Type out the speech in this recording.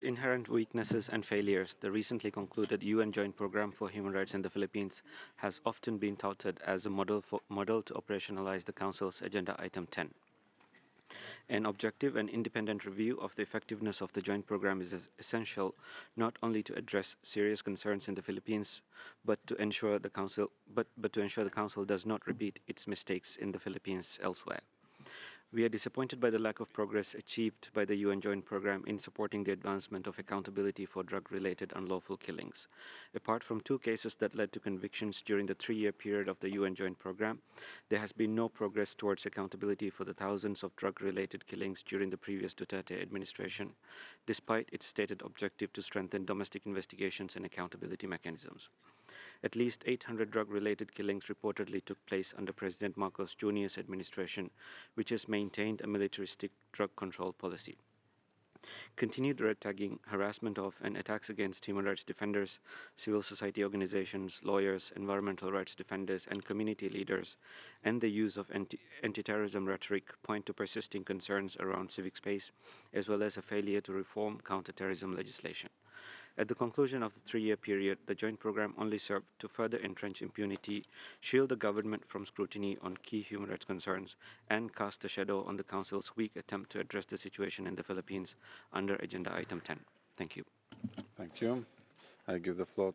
inherent weaknesses and failures, the recently concluded UN Joint Programme for Human Rights in the Philippines has often been touted as a model to operationalize the Council's Agenda Item 10. An objective and independent review of the effectiveness of the joint program is essential not only to address serious concerns in the Philippines, but to ensure the Council does not repeat its mistakes in the Philippines elsewhere. We are disappointed by the lack of progress achieved by the UN Joint Programme in supporting the advancement of accountability for drug related unlawful killings. Apart from two cases that led to convictions during the 3 year period of the UN Joint Programme, there has been no progress towards accountability for the thousands of drug related killings during the previous Duterte administration, despite its stated objective to strengthen domestic investigations and accountability mechanisms. At least 800 drug related killings reportedly took place under President Marcos Jr.'s administration, which has maintained a militaristic drug control policy. Continued red tagging, harassment of, and attacks against human rights defenders, civil society organizations, lawyers, environmental rights defenders, and community leaders, and the use of anti terrorism rhetoric point to persisting concerns around civic space, as well as a failure to reform counterterrorism legislation. At the conclusion of the 3 year period, the joint program only served to further entrench impunity, shield the government from scrutiny on key human rights concerns, and cast a shadow on the Council's weak attempt to address the situation in the Philippines under Agenda Item 10. Thank you. Thank you. I give the floor